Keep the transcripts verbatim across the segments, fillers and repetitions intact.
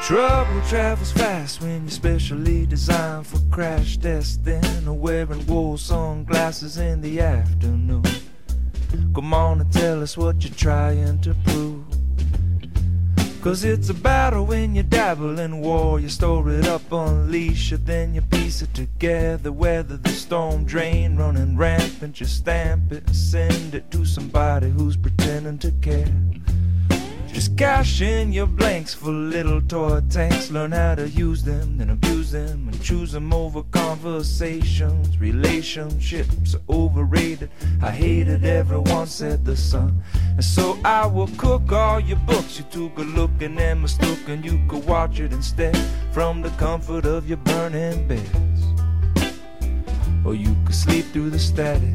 Trouble travels fast when you're specially designed for crash testing or wearing wool sunglasses in the afternoon. Come on and tell us what you're trying to prove. Cause it's a battle when you dabble in war. You store it up, unleash it, then you piece it together. Weather the storm drain, running rampant. You stamp it and send it to somebody who's pretending to care. Just cash in your blanks for little toy tanks. Learn how to use them, then abuse them, and choose them over conversations. Relationships are overrated, I hate it, everyone said the sun. And so I will cook all your books. You too good looking and mistaken. You could watch it instead from the comfort of your burning beds. Or you could sleep through the static.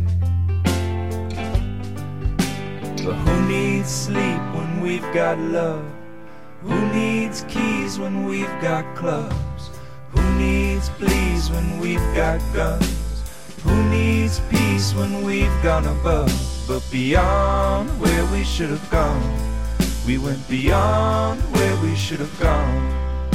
But who needs sleep when we've got love? Who needs keys when we've got clubs? Who needs pleas when we've got guns? Who needs peace when we've gone above? But beyond where we should have gone, we went beyond where we should have gone.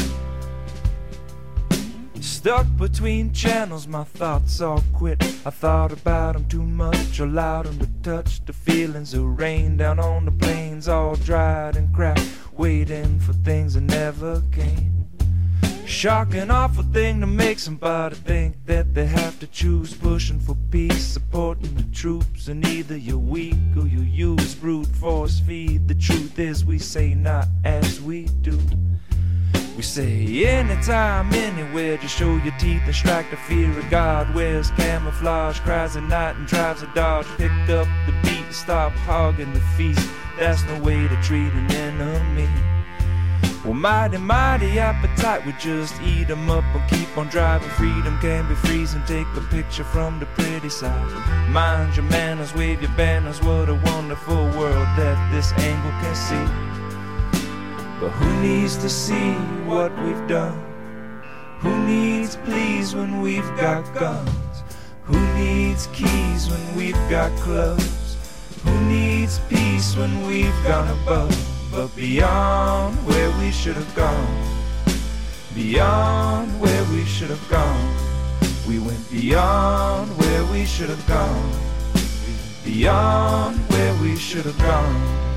Stuck between channels, my thoughts all quit. I thought about them too much, allowed them to touch the feelings of rain down on the plains, all dried and cracked, waiting for things that never came. Shocking, awful thing to make somebody think that they have to choose. Pushing for peace, supporting the troops, and either you're weak or you use brute force feed. The truth is we say not as we do. We say anytime, anywhere, just show your teeth and strike the fear of God. Wears camouflage, cries at night and drives a Dodge. Picked up the beat and stop hogging the feast. That's no way to treat an enemy. Well, mighty, mighty appetite, we just eat 'em up and keep on driving. Freedom can be freezing, take a picture from the pretty side. Mind your manners, wave your banners, what a wonderful world that this angle can see. But who needs to see what we've done? Who needs pleas when we've got guns? Who needs keys when we've got clubs? Who needs peace when we've gone above? But beyond where we should have gone, beyond where we should have gone, we went beyond where we should have gone, beyond where we should have gone.